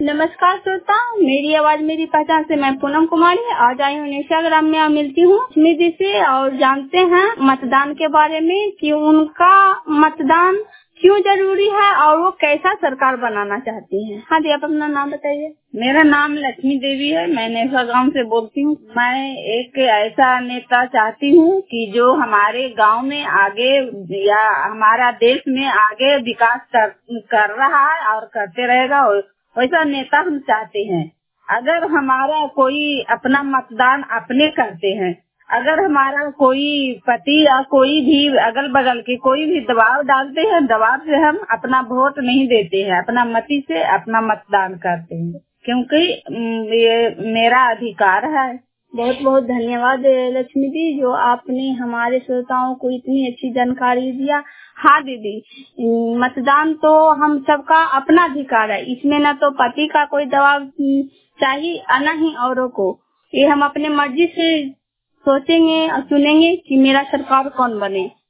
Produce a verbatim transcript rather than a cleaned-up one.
नमस्कार श्रोता, मेरी आवाज मेरी पहचान से मैं पूनम कुमारी आज आई हूँ निशा ग्राम में मिलती हूँ लक्ष्मी जी से और जानते हैं मतदान के बारे में कि उनका मतदान क्यों जरूरी है और वो कैसा सरकार बनाना चाहती हैं। हाँ जी, आप अपना नाम बताइए। मेरा नाम लक्ष्मी देवी है, मैं नेशा गांव से बोलती हूँ। मैं एक ऐसा नेता चाहती हूँ कि जो हमारे गांव में आगे या हमारा देश में आगे विकास कर, कर रहा है और करते रहेगा, वैसा नेता हम चाहते हैं। अगर हमारा कोई अपना मतदान अपने करते हैं, अगर हमारा कोई पति या कोई भी अगल बगल के कोई भी दबाव डालते हैं, दबाव से हम अपना वोट नहीं देते हैं, अपना मती से अपना मतदान करते हैं, क्योंकि ये मेरा अधिकार है। बहुत बहुत धन्यवाद लक्ष्मी जी, जो आपने हमारे श्रोताओं को इतनी अच्छी जानकारी दिया। हाँ दीदी, मतदान तो हम सबका अपना अधिकार है, इसमें न तो पति का कोई दबाव चाहिए और न ही औरों को। ये हम अपने मर्जी से सोचेंगे और चुनेंगे कि मेरा सरकार कौन बने।